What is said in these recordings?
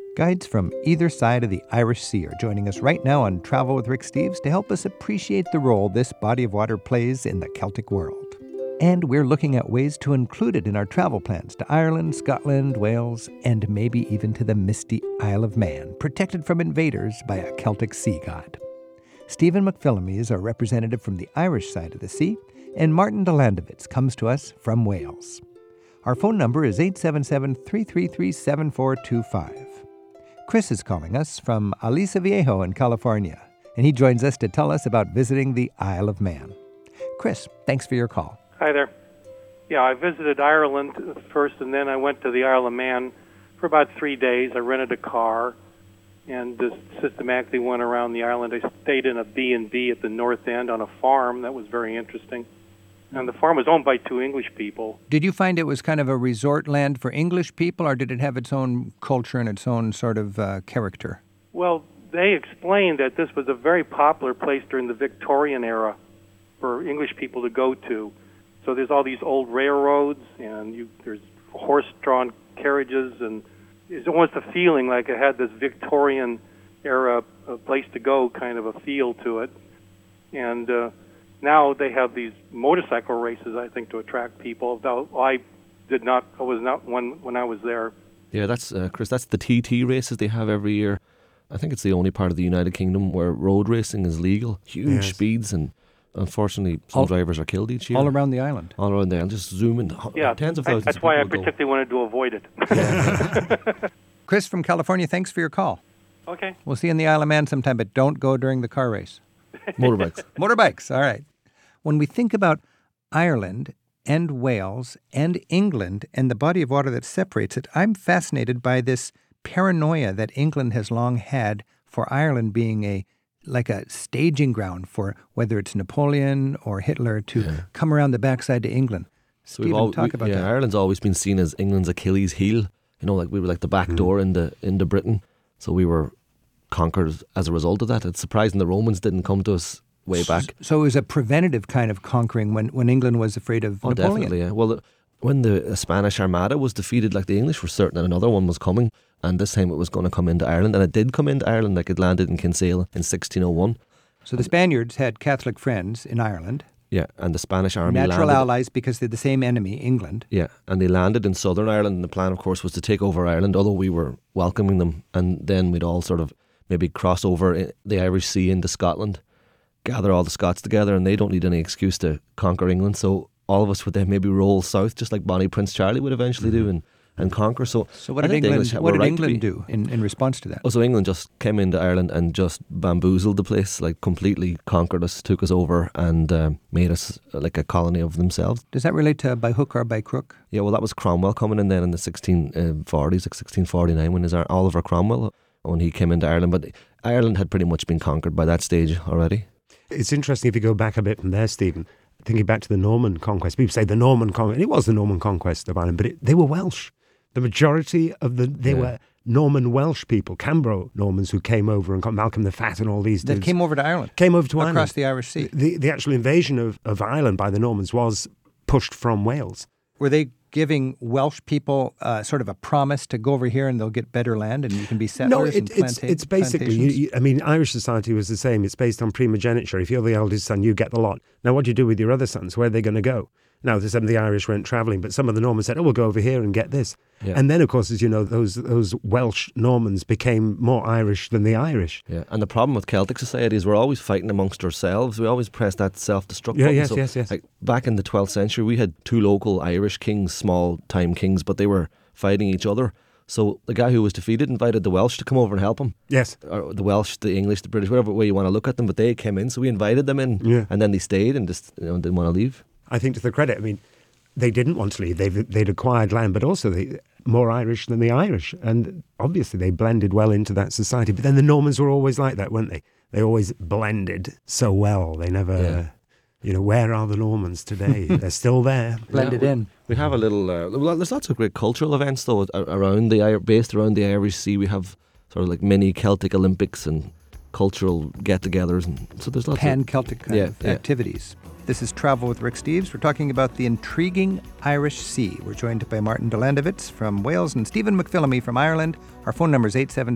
Guides from either side of the Irish Sea are joining us right now on Travel with Rick Steves to help us appreciate the role this body of water plays in the Celtic world. And we're looking at ways to include it in our travel plans to Ireland, Scotland, Wales, and maybe even to the misty Isle of Man, protected from invaders by a Celtic sea god. Stephen McPhillamy is our representative from the Irish side of the sea, and Martin Delandovitz comes to us from Wales. Our phone number is 877-333-7425. Chris is calling us from Aliso Viejo in California, and he joins us to tell us about visiting the Isle of Man. Chris, thanks for your call. Hi there. Yeah, I visited Ireland first, and then I went to the Isle of Man for about 3 days. I rented a car and just systematically went around the island. I stayed in a B&B at the north end on a farm. That was very interesting. And the farm was owned by two English people. Did you find it was kind of a resort land for English people, or did it have its own culture and its own sort of character? Well, they explained that this was a very popular place during the Victorian era for English people to go to. So there's all these old railroads, and there's horse-drawn carriages, and it's almost a feeling like it had this Victorian era place to go kind of a feel to it. And now they have these motorcycle races, I think, to attract people. Though I was not one when I was there. Yeah, that's Chris. That's the TT races they have every year. I think it's the only part of the United Kingdom where road racing is legal. Huge speeds, and unfortunately, some drivers are killed each year. All around the island. All around there, and just zooming. Yeah, tens of thousands. That's why I particularly wanted to avoid it. Chris from California, thanks for your call. Okay. We'll see you in the Isle of Man sometime, but don't go during the car race. Motorbikes. Motorbikes, all right. When we think about Ireland and Wales and England and the body of water that separates it, I'm fascinated by this paranoia that England has long had for Ireland being like a staging ground for whether it's Napoleon or Hitler to come around the backside to England. So Stephen, talk about that. Ireland's always been seen as England's Achilles heel. You know, like we were like the back door into Britain. So we were conquered as a result of that. It's surprising the Romans didn't come to us way back. So it was a preventative kind of conquering when England was afraid of Napoleon. Definitely, yeah. Well, when the Spanish Armada was defeated, like the English were certain that another one was coming, and this time it was going to come into Ireland, and it did come into Ireland. Like it landed in Kinsale in 1601. So the Spaniards had Catholic friends in Ireland. Yeah, and the Spanish army Natural allies because they're the same enemy, England. Yeah, and they landed in Southern Ireland, and the plan, of course, was to take over Ireland, although we were welcoming them, and then we'd all sort of maybe cross over the Irish Sea into Scotland, gather all the Scots together, and they don't need any excuse to conquer England, so all of us would then maybe roll south, just like Bonnie Prince Charlie would eventually do, and conquer. So what did England do in response to that? So England just came into Ireland and just bamboozled the place, like completely conquered us, took us over, and made us like a colony of themselves. Does that relate to by hook or by crook? Yeah, well, that was Cromwell coming in then in the 1640s, like 1649, when Oliver Cromwell, when he came into Ireland. But Ireland had pretty much been conquered by that stage already. It's interesting if you go back a bit from there, Stephen, thinking back to the Norman conquest. People say the Norman conquest, and it was the Norman conquest of Ireland, but they were Welsh. The majority of they were Norman Welsh people, Cambro Normans who came over and got Malcolm the Fat and all these dudes. That came over to Ireland. Across the Irish Sea. The actual invasion of Ireland by the Normans was pushed from Wales. Were they giving Welsh people sort of a promise to go over here and they'll get better land and you can be settlers and plantations? It's basically, Irish society was the same. It's based on primogeniture. If you're the eldest son, you get the lot. Now, what do you do with your other sons? Where are they going to go? Now, some of the Irish went travelling, but some of the Normans said, we'll go over here and get this. Yeah. And then, of course, as you know, those Welsh Normans became more Irish than the Irish. Yeah, and the problem with Celtic society is we're always fighting amongst ourselves. We always press that self-destruct button. Yes. Like, back in the 12th century, we had two local Irish kings, small-time kings, but they were fighting each other. So the guy who was defeated invited the Welsh to come over and help him. Yes. Or the Welsh, the English, the British, whatever way you want to look at them, but they came in, so we invited them in, and then they stayed and just didn't want to leave. I think to the credit, they didn't want to leave. They'd acquired land, but also more Irish than the Irish. And obviously they blended well into that society. But then the Normans were always like that, weren't they? They always blended so well. They never, where are the Normans today? They're still there. Blended in. We have a little, there's lots of great cultural events though based around the Irish Sea. We have sort of like mini Celtic Olympics and cultural get-togethers. And so there's lots Pan-Celtic kind of activities. This is Travel with Rick Steves. We're talking about the intriguing Irish Sea. We're joined by Martin Delandovitz from Wales and Stephen McPhillamy from Ireland. Our phone number is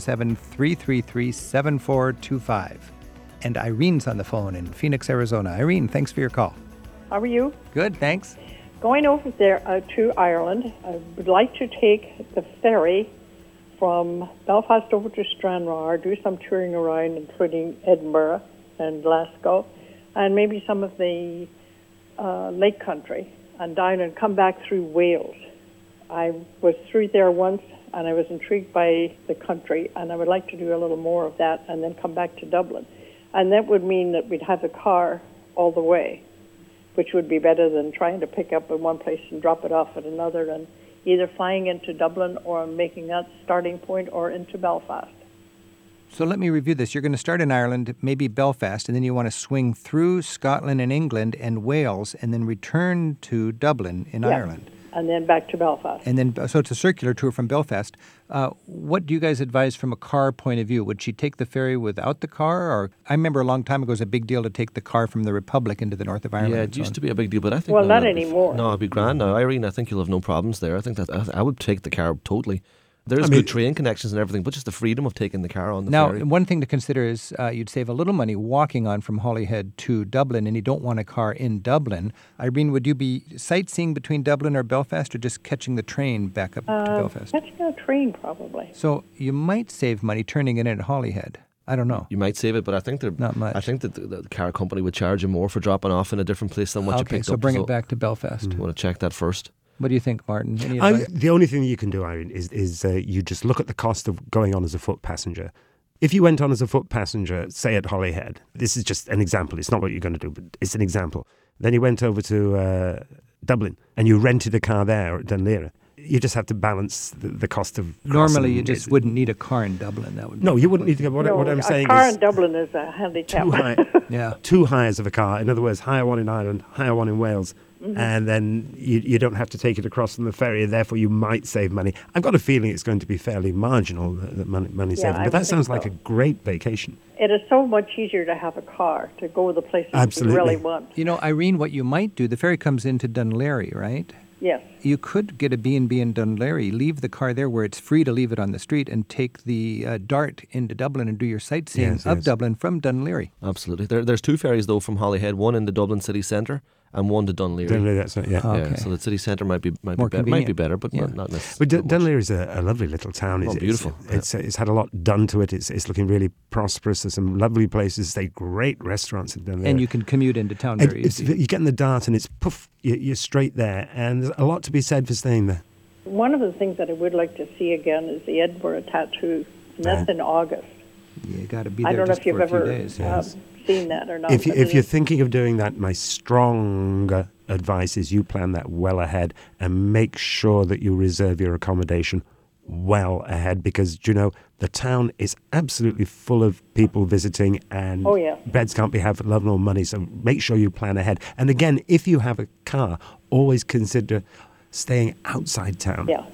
877-333-7425. And Irene's on the phone in Phoenix, Arizona. Irene, thanks for your call. How are you? Good, thanks. Going over there to Ireland, I would like to take the ferry from Belfast over to Stranraer, do some touring around, including Edinburgh and Glasgow, and maybe some of the Lake Country, and down and come back through Wales. I was through there once, and I was intrigued by the country, and I would like to do a little more of that, and then come back to Dublin. And that would mean that we'd have a car all the way, which would be better than trying to pick up in one place and drop it off at another, and either flying into Dublin or making that starting point or into Belfast. So let me review this. You're going to start in Ireland, maybe Belfast, and then you want to swing through Scotland and England and Wales, and then return to Dublin in Ireland. And then back to Belfast. And then, so it's a circular tour from Belfast. What do you guys advise from a car point of view? Would she take the ferry without the car? Or I remember a long time ago it was a big deal to take the car from the Republic into the north of Ireland. Yeah, it used to be a big deal, but I think... Well, not anymore. No, it'd be grand now. Irene, I think you'll have no problems there. I think that I would take the car totally. There's good train connections and everything, but just the freedom of taking the car on the ferry. Now, one thing to consider is you'd save a little money walking on from Holyhead to Dublin, and you don't want a car in Dublin. Irene, would you be sightseeing between Dublin or Belfast, or just catching the train back up to Belfast? Catching a train, probably. So you might save money turning it in at Holyhead. I don't know. You might save it, but I think not much. I think that the car company would charge you more for dropping off in a different place than what you picked up. So bring it back to Belfast. You want to check that first. What do you think, Martin? Any advice? The only thing you can do, Irene, is you just look at the cost of going on as a foot passenger. If you went on as a foot passenger, say at Holyhead, this is just an example. It's not what you're going to do, but it's an example. Then you went over to Dublin and you rented a car there at Dunleary. You just have to balance the cost of... Normally, you just wouldn't need a car in Dublin. That would No, you wouldn't need to. What I'm saying is... a car in Dublin is a handicap. Two hires of a car. In other words, hire one in Ireland, hire one in Wales. Mm-hmm. And then you don't have to take it across on the ferry, and therefore you might save money. I've got a feeling it's going to be fairly marginal, the money saving, but that sounds like a great vacation. It is so much easier to have a car to go the places Absolutely. you really want. You know, Irene, what you might do, the ferry comes into Dunleary, right? Yes. You could get a B&B in Dunleary, leave the car there where it's free to leave it on the street, and take the Dart into Dublin and do your sightseeing of Dublin from Dunleary. Absolutely. There's two ferries, though, from Holyhead, one in the Dublin city centre and one to Dunleary. Dunleary, that's it, yeah. Oh, okay. Yeah, so the city centre might be better, but not necessarily. But Dunleary is a lovely little town. It's beautiful. It's had a lot done to it. It's looking really prosperous. There's some lovely places. There's great restaurants in Dunleary. And you can commute into town very easy. You get in the Dart and it's poof, you're straight there. And there's a lot to be said for staying there. One of the things that I would like to see again is the Edinburgh Tattoo, and that's in August. You got to be there. I don't know just if you've for a few ever days. seen that or not. If you're thinking of doing that, my strong advice is you plan that well ahead and make sure that you reserve your accommodation well ahead, because the town is absolutely full of people visiting, and beds can't be had for love nor money. So make sure you plan ahead. And again, if you have a car, always consider staying outside town. Yeah.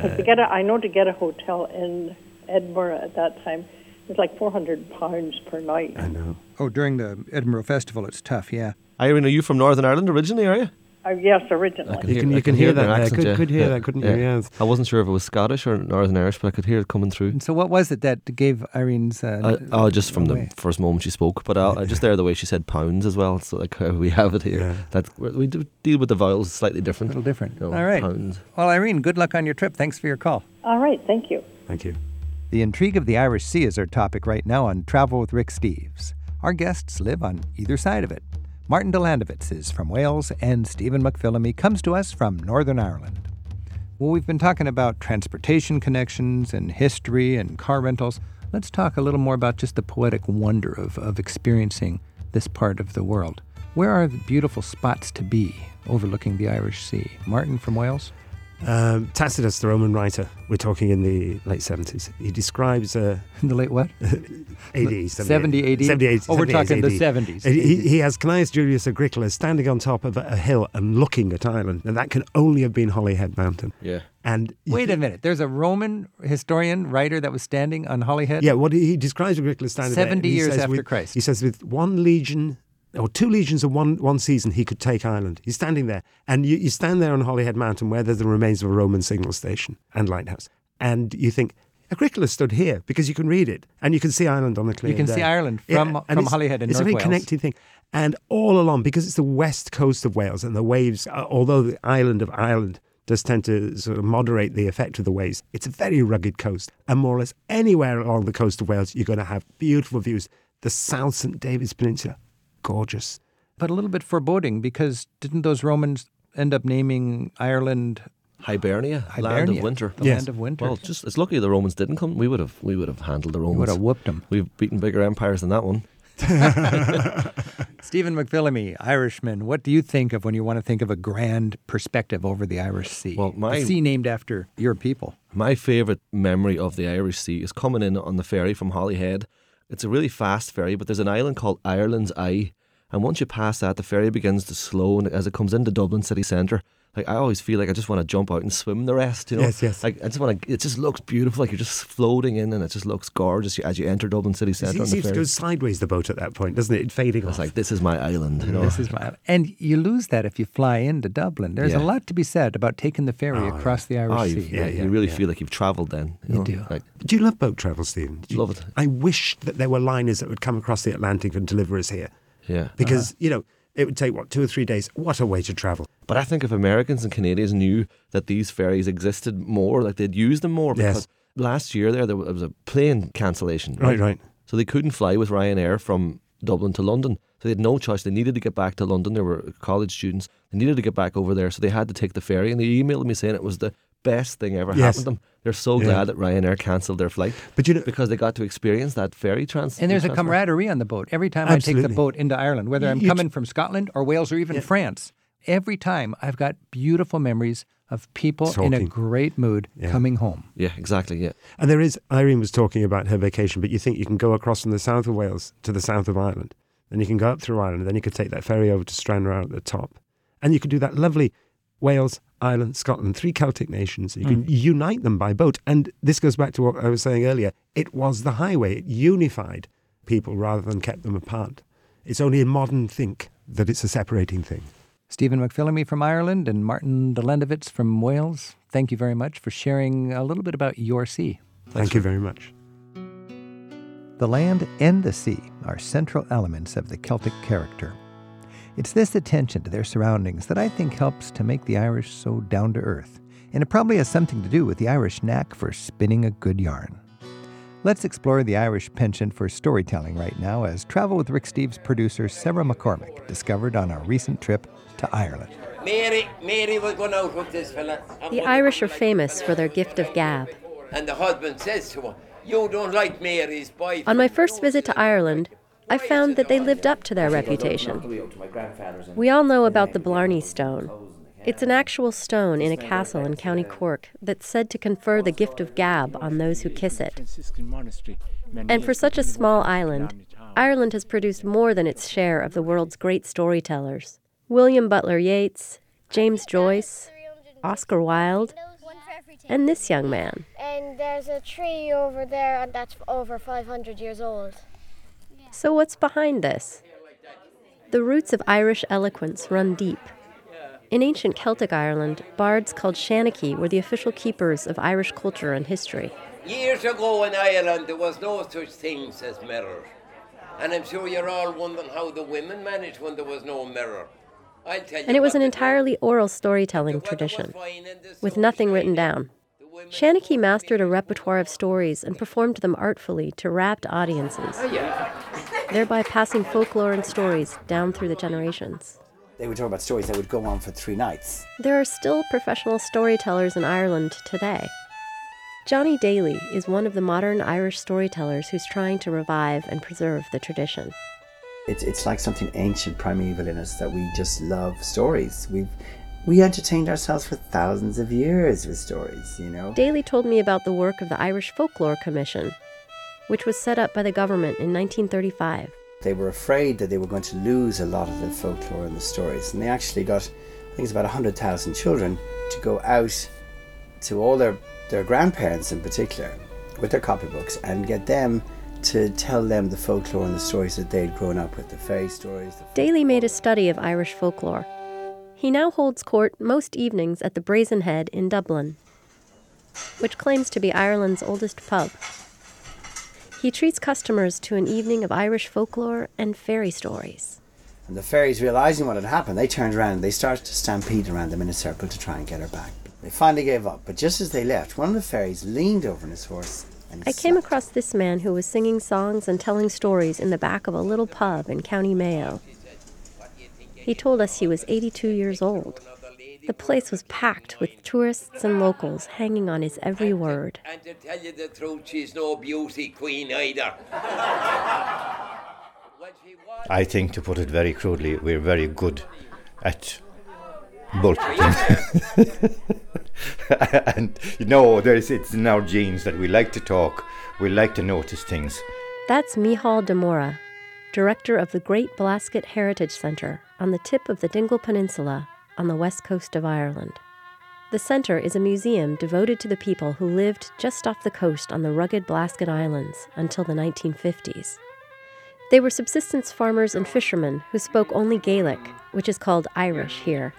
I know to get a hotel in Edinburgh at that time, it was like £400 per night. I know. Oh, during the Edinburgh Festival, it's tough, yeah. Irene, are you from Northern Ireland originally, are you? Yes, originally. You can hear that. Could hear that, couldn't you? Yeah. I wasn't sure if it was Scottish or Northern Irish, but I could hear it coming through. And so what was it that gave Irene's... just from the first moment she spoke, but just there the way she said pounds as well, so like how we have it here. Yeah. That we do deal with the vowels slightly different. A little different. All right. Pounds. Well, Irene, good luck on your trip. Thanks for your call. All right, thank you. Thank you. The intrigue of the Irish Sea is our topic right now on Travel with Rick Steves. Our guests live on either side of it. Martin Delandovitz is from Wales, and Stephen McPhillamy comes to us from Northern Ireland. Well, we've been talking about transportation connections and history and car rentals. Let's talk a little more about just the poetic wonder of experiencing this part of the world. Where are the beautiful spots to be overlooking the Irish Sea? Martin from Wales? Tacitus, the Roman writer, we're talking in the late 70s. He describes... in the late what? AD. 70 AD? 70 AD. Oh, we're talking AD. the 70s. He has Cneius Julius Agricola standing on top of a hill and looking at Ireland. And that can only have been Holyhead Mountain. Yeah. And wait a minute. There's a Roman historian, writer that was standing on Holyhead? Yeah, what he describes Agricola standing 70 there. 70 years after Christ. He says, with one legion or 2 legions in one season, he could take Ireland. He's standing there, and you stand there on Holyhead Mountain where there's the remains of a Roman signal station and lighthouse, and you think, Agricola stood here, because you can read it, and you can see Ireland on the clear day. You can see Ireland from Holyhead in North Wales. It's a very connected thing. And all along, because it's the west coast of Wales, and the waves, although the island of Ireland does tend to sort of moderate the effect of the waves, it's a very rugged coast. And more or less anywhere along the coast of Wales, you're going to have beautiful views. The South St. David's Peninsula, gorgeous. But a little bit foreboding, because didn't those Romans end up naming Ireland Hibernia, land of winter. The land of winter. Well, it's lucky the Romans didn't come. We would have handled the Romans. We would have whooped them. We've beaten bigger empires than that one. Stephen McPhillamy, Irishman, what do you think of when you want to think of a grand perspective over the Irish Sea? Well, the sea named after your people. My favourite memory of the Irish Sea is coming in on the ferry from Holyhead. It's a really fast ferry, but there's an island called Ireland's Eye. And once you pass that, the ferry begins to slow, and as it comes into Dublin city centre, like, I always feel like I just want to jump out and swim the rest, you know? Yes. Like, I just want to, it just looks beautiful, like you're just floating in, and it just looks gorgeous as you enter Dublin city centre. It seems to go sideways, the boat, at that point, doesn't it? Fading off. It's like, this is my island, you know? This is my island. And you lose that if you fly into Dublin. There's a lot to be said about taking the ferry across the Irish Sea. You really feel like you've travelled then. You know? do. Like, do you love boat travel, Stephen? Love it. I wish that there were liners that would come across the Atlantic and deliver us here. Yeah. Because, it would take, 2 or 3 days. What a way to travel. But I think if Americans and Canadians knew that these ferries existed more, like they'd use them more. Because last year there was a plane cancellation. Right. So they couldn't fly with Ryanair from Dublin to London. So they had no choice. They needed to get back to London. They were college students. They needed to get back over there. So they had to take the ferry. And they emailed me saying it was the best thing ever happened to them. They're so glad that Ryanair cancelled their flight, but because they got to experience that ferry transfer. And there's a camaraderie on the boat. Every time I take the boat into Ireland, whether I'm coming from Scotland or Wales or even France, every time I've got beautiful memories of people in a great mood coming home. Yeah, exactly, yeah. And Irene was talking about her vacation, but you think you can go across from the south of Wales to the south of Ireland, then you can go up through Ireland, and then you could take that ferry over to Stranraer at the top. And you could do that lovely Wales, Ireland, Scotland, 3 Celtic nations. You can unite them by boat. And this goes back to what I was saying earlier. It was the highway. It unified people rather than kept them apart. It's only in modern think that it's a separating thing. Stephen McPhillamy from Ireland and Martin Delendovitz from Wales, thank you very much for sharing a little bit about your sea. Thank you very much. The land and the sea are central elements of the Celtic character. It's this attention to their surroundings that I think helps to make the Irish so down to earth, and it probably has something to do with the Irish knack for spinning a good yarn. Let's explore the Irish penchant for storytelling right now as Travel with Rick Steves producer Sarah McCormick discovered on our recent trip to Ireland. Mary was going out with this fella. The Irish are famous for their gift of gab. And the husband says to her, "You don't like Mary's boyfriend." On my first visit to Ireland, I found that they lived up to their reputation. We all know about the Blarney Stone. It's an actual stone in a castle in County Cork that's said to confer the gift of gab on those who kiss it. And for such a small island, Ireland has produced more than its share of the world's great storytellers. William Butler Yeats, James Joyce, Oscar Wilde, and this young man. And there's a tree over there, and that's over 500 years old. So what's behind this? The roots of Irish eloquence run deep. In ancient Celtic Ireland, bards called Shanachie were the official keepers of Irish culture and history. Years ago in Ireland, there was no such things as mirrors. And I'm sure you're all wondering how the women managed when there was no mirror. I'll tell you. And it was an entirely oral storytelling tradition, with nothing written down. Shanachie mastered a repertoire of stories and performed them artfully to rapt audiences, thereby passing folklore and stories down through the generations. They would talk about stories that would go on for 3 nights. There are still professional storytellers in Ireland today. Johnny Daly is one of the modern Irish storytellers who's trying to revive and preserve the tradition. It's like something ancient, primeval in us, that we just love stories. We entertained ourselves for thousands of years with stories, you know. Daly told me about the work of the Irish Folklore Commission, which was set up by the government in 1935. They were afraid that they were going to lose a lot of the folklore and the stories, and they actually got, I think it's about 100,000 children to go out to all their grandparents in particular with their copybooks and get them to tell them the folklore and the stories that they'd grown up with, the fairy stories. Daly made a study of Irish folklore. He now holds court most evenings at the Brazen Head in Dublin, which claims to be Ireland's oldest pub. He treats customers to an evening of Irish folklore and fairy stories. And the fairies, realising what had happened, they turned around and they started to stampede around them in a circle to try and get her back. They finally gave up, but just as they left, one of the fairies leaned over on his horse and I came across this man who was singing songs and telling stories in the back of a little pub in County Mayo. He told us he was 82 years old. The place was packed with tourists and locals hanging on his every word. And to tell you the truth, she's no beauty queen either. I think, to put it very crudely, we're very good at bullshitting. And, it's in our genes that we like to talk, we like to notice things. That's Micheál de Mora, director of the Great Blasket Heritage Centre on the tip of the Dingle Peninsula on the west coast of Ireland. The centre is a museum devoted to the people who lived just off the coast on the rugged Blasket Islands until the 1950s. They were subsistence farmers and fishermen who spoke only Gaelic, which is called Irish here.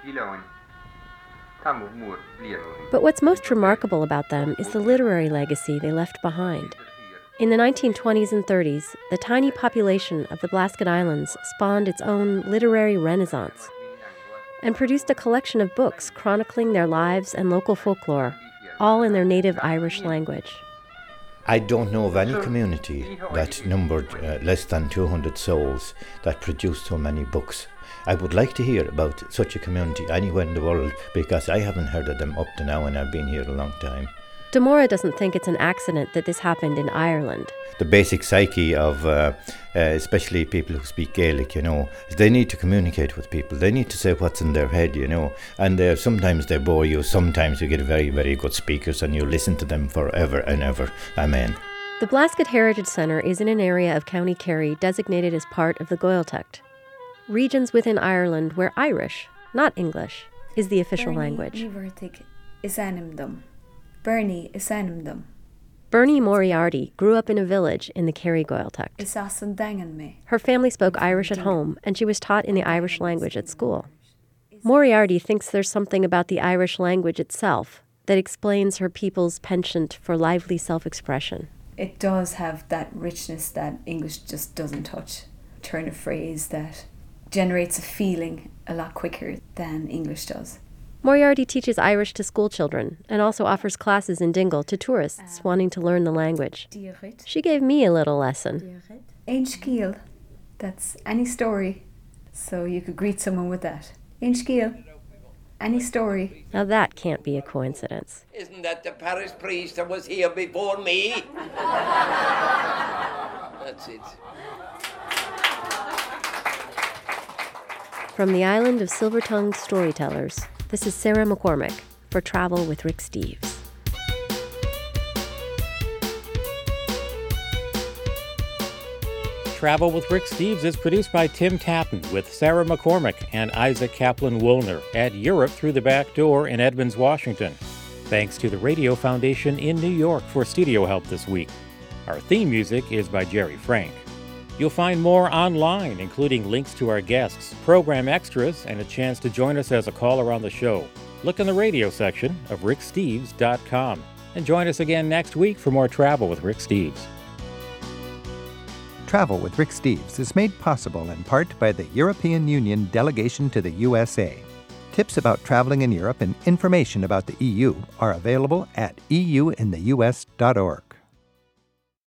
But what's most remarkable about them is the literary legacy they left behind. In the 1920s and 30s, the tiny population of the Blasket Islands spawned its own literary renaissance and produced a collection of books chronicling their lives and local folklore, all in their native Irish language. I don't know of any community that numbered less than 200 souls that produced so many books. I would like to hear about such a community anywhere in the world, because I haven't heard of them up to now, and I've been here a long time. De Mora doesn't think it's an accident that this happened in Ireland. The basic psyche of especially people who speak Gaelic, they need to communicate with people. They need to say what's in their head, and sometimes they bore you, sometimes you get very, very good speakers and you listen to them forever and ever. Amen. The Blasket Heritage Centre is in an area of County Kerry designated as part of the Gaeltacht, regions within Ireland where Irish, not English, is the official language. Bernie Isanimdum. Bernie Moriarty grew up in a village in the Kerry Gaeltacht. Her family spoke Irish at home, and she was taught in the Irish language at school. Moriarty thinks there's something about the Irish language itself that explains her people's penchant for lively self-expression. It does have that richness that English just doesn't touch. A turn of phrase that generates a feeling a lot quicker than English does. Moriarty teaches Irish to school children and also offers classes in Dingle to tourists wanting to learn the language. She gave me a little lesson. Ein Sciel, that's any story, so you could greet someone with that. Ein Sciel, any story. Now that can't be a coincidence. Isn't that the parish priest that was here before me? That's it. From the island of silver-tongued storytellers, this is Sarah McCormick for Travel with Rick Steves. Travel with Rick Steves is produced by Tim Tatton with Sarah McCormick and Isaac Kaplan-Woolner at Europe Through the Back Door in Edmonds, Washington. Thanks to the Radio Foundation in New York for studio help this week. Our theme music is by Jerry Frank. You'll find more online, including links to our guests, program extras, and a chance to join us as a caller on the show. Look in the radio section of ricksteves.com. And join us again next week for more Travel with Rick Steves. Travel with Rick Steves is made possible in part by the European Union delegation to the USA. Tips about traveling in Europe and information about the EU are available at euintheus.org.